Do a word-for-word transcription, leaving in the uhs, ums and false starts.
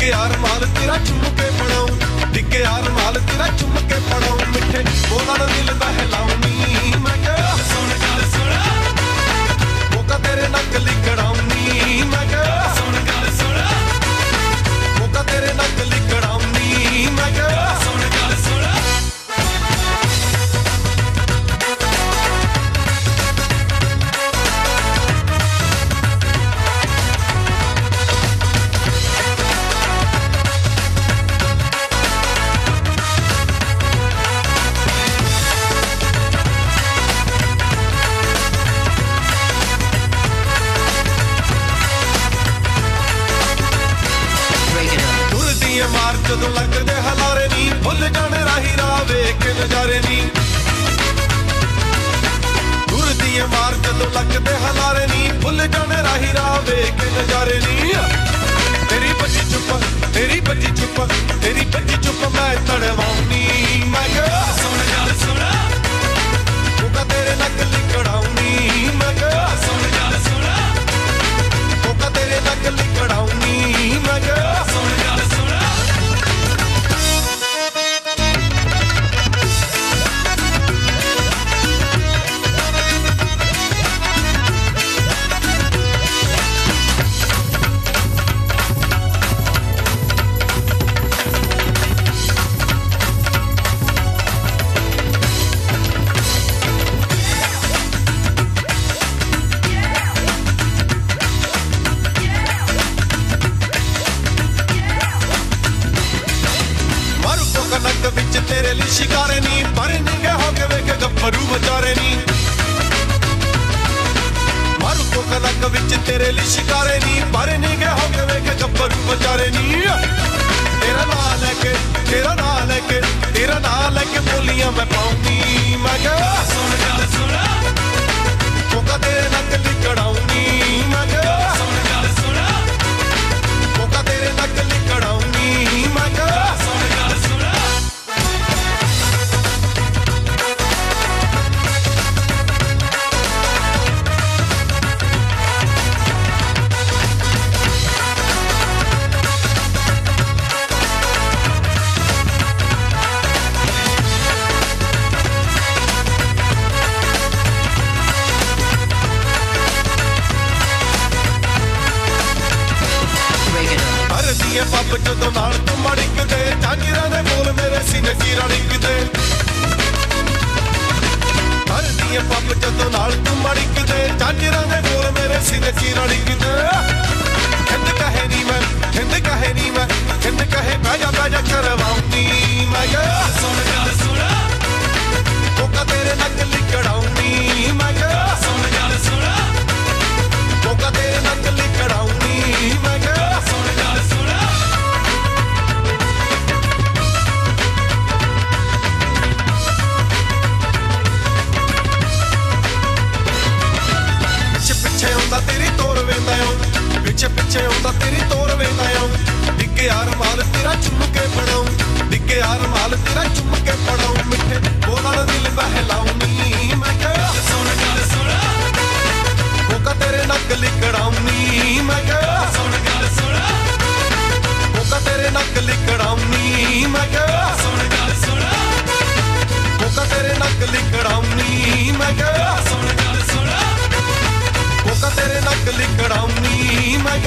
डिगे यार माल तेरा चुम के पड़ाऊं डिगे यार माल तेरा चुम के पड़ाऊं मिठे बोला ना दिल बहलाऊनी मैं क्या सुन गल सुन मौका तेरे नकली कड़ाऊनी मैं क्या सुन गल सुन मौका तेरे नकली कड़ाऊनी मैं क्या सुन गल सुन मार जदों लगदे हलारे नी भुल जाने राही राह वेख के नजारे नी दूर दिए मार जदों लगदे हलारे नी भुल जाने राही राह वेख के नजारे नी तेरी बजी चुप तेरी बजी चुप तेरी बजी चुप मैं तड़वाऊनी मैं क्या सुन गल सुन मौका तेरे नकली कड़ाऊनी मैं क्या सुन गल सुन मौका तेरे नकली कड़ाऊनी मैं क्या सुन गल सुन तेरे लिए शिकारे नी पर निगे होके वेखे गप्परू बचारे नी मारू को कनक विच तेरे लिए शिकारे नी पर निगे होके वेखे गप्परू बचारे नी तेरा नाम लेके तेरा नाम लेके तेरा नाम लेके बोलियां मैं पाऊंगी मैं क्या सुन गल सुन मौका तेरे नकली कड़ाऊंगी मैं क्या सुन गल सुन मौका तेरे नकली कड़ाऊंगी मैं क्या सुन गल सुन पब जदों नाल तू मड़कदे झांजरां दे बोल मेरे सीने च रड़कदे हर दिए पब जदों नाल तू मड़कदे झांजरां दे बोल मेरे सीने च रड़कदे हिंद कहे नी मैं हिंद कहे नी मैं हिंद कहे बैजा बैजा करवाऊंगी मैं क्या सुन गल सुन मौका तेरे नकली कड़ाऊंगी मैं क्या सुन गल सुन मौका तेरे नकली कड़ाऊंगी मैं क्या सुन गल सुन तेरी तोर वेंदा पिछे पिछे आउंदा तेरी तोर वेंदा डिगे यार माल तेरा चुम के पड़ाऊं डिगे यार माल तेरा चुम के पड़ाऊं मिठे बोला ना दिल बहलाऊनी मैं क्या सुन गल सुन मौका तेरे नकली कड़ाऊनी मैं क्या सुन गल सुन मौका तेरे नकली कड़ाऊनी मैं क्या सुन गल सुन मौका तेरे नकली कड़ाऊनी मैं क्या सुन गल सुन मौका तेरे नकली कड़ाऊनी मैं